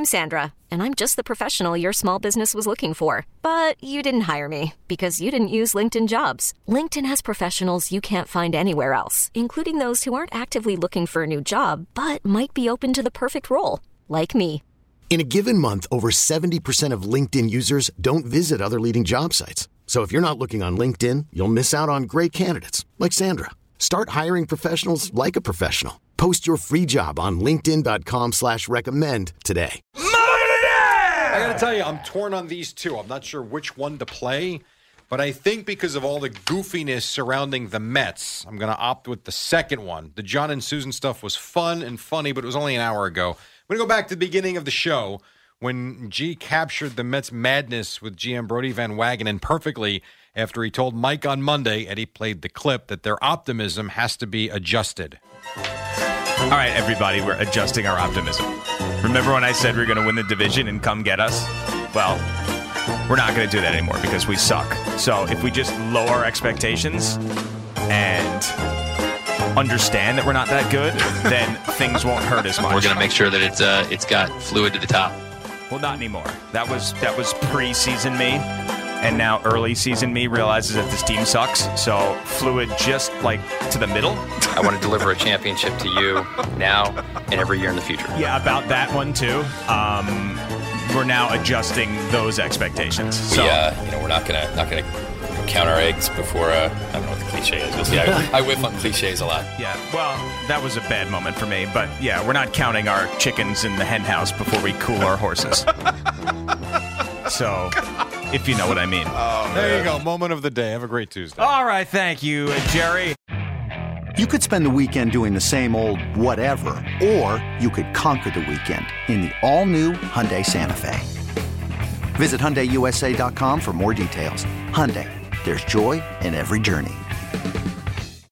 I'm Sandra, and I'm just the professional your small business was looking for. But you didn't hire me because you didn't use LinkedIn Jobs. LinkedIn has professionals you can't find anywhere else, including those who aren't actively looking for a new job, but might be open to the perfect role, like me. In a given month, over 70% of LinkedIn users don't visit other leading job sites. So if you're not looking on LinkedIn, you'll miss out on great candidates like Sandra. Start hiring professionals like a professional. Post your free job on linkedin.com/recommend today. I got to tell you, I'm torn on these two. I'm not sure which one to play, but I think because of all the goofiness surrounding the Mets, I'm going to opt with the second one. The John and Susan stuff was fun and funny, but it was only an hour ago. I'm going to go back to the beginning of the show when G captured the Mets madness with GM Brody Van Wagenen perfectly after he told Mike on Monday, and he played the clip, that their optimism has to be adjusted. All right, everybody, we're adjusting our optimism. Remember when I said we were going to win the division and come get us? Well, we're not going to do that anymore because we suck. So if we just lower our expectations and understand that we're not that good, then things won't hurt as much. We're going to make sure that it's got fluid to the top. Well, not anymore. That was pre-season me. And now early season me realizes that this team sucks. So fluid just like to the middle. I want to deliver a championship to you now and every year in the future. Yeah, about that one too. We're now adjusting those expectations. So we're not gonna count our eggs before. I don't know what the cliche is. You'll see. I whiff on cliches a lot. Yeah. Well, that was a bad moment for me. But yeah, we're not counting our chickens in the hen house before we cool our horses. So, if you know what I mean. Oh, there you go. Moment of the day. Have a great Tuesday. All right. Thank you, Jerry. You could spend the weekend doing the same old whatever, or you could conquer the weekend in the all-new Hyundai Santa Fe. Visit HyundaiUSA.com for more details. Hyundai, there's joy in every journey.